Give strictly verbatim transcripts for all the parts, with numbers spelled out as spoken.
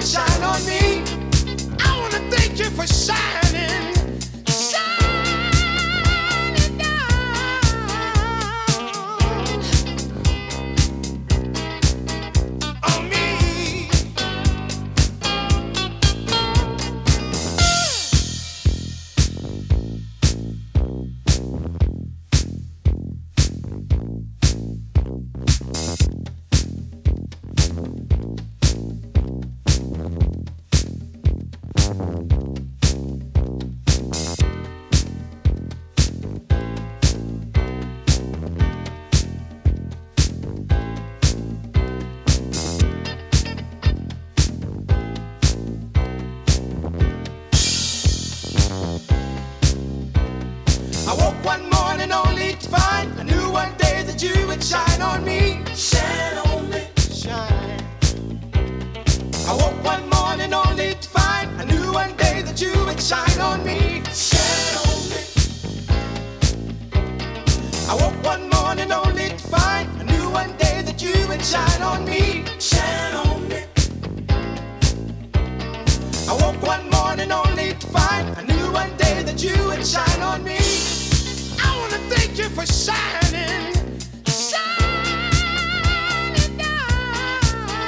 shine on me. I wanna thank you for shining, shining down on me. I woke one morning only to find I knew one day that you would shine on me. Shine on me, shine. I woke one morning only to find I knew one day that you would shine on me. Shine on me. I woke one morning only to find I knew one day that you would shine on me. Shine on me. I woke one morning only to find I knew one day that you would shine on me. I wanna thank you for shining, shining down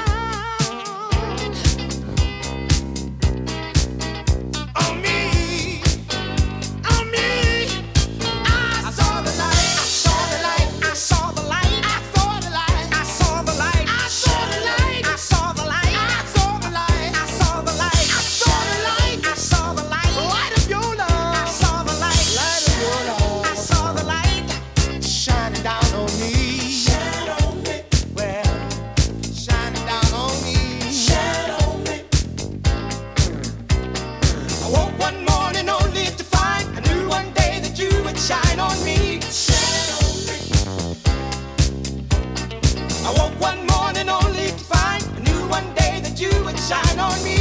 on me, on me. I saw the light, I saw the light, I saw the light, I saw the light, I saw the light, I saw the light, I saw the light, I saw the light, I saw the light, I saw the light, I saw the light, light of your love. I saw the light, light of your love. I saw the light shining down on me. Shine on me. Well, shining down on me. Shine on me. I woke one morning only to find I knew one day that you would shine on me. Shine on me. I woke one morning only to find I knew one day that you would shine on me.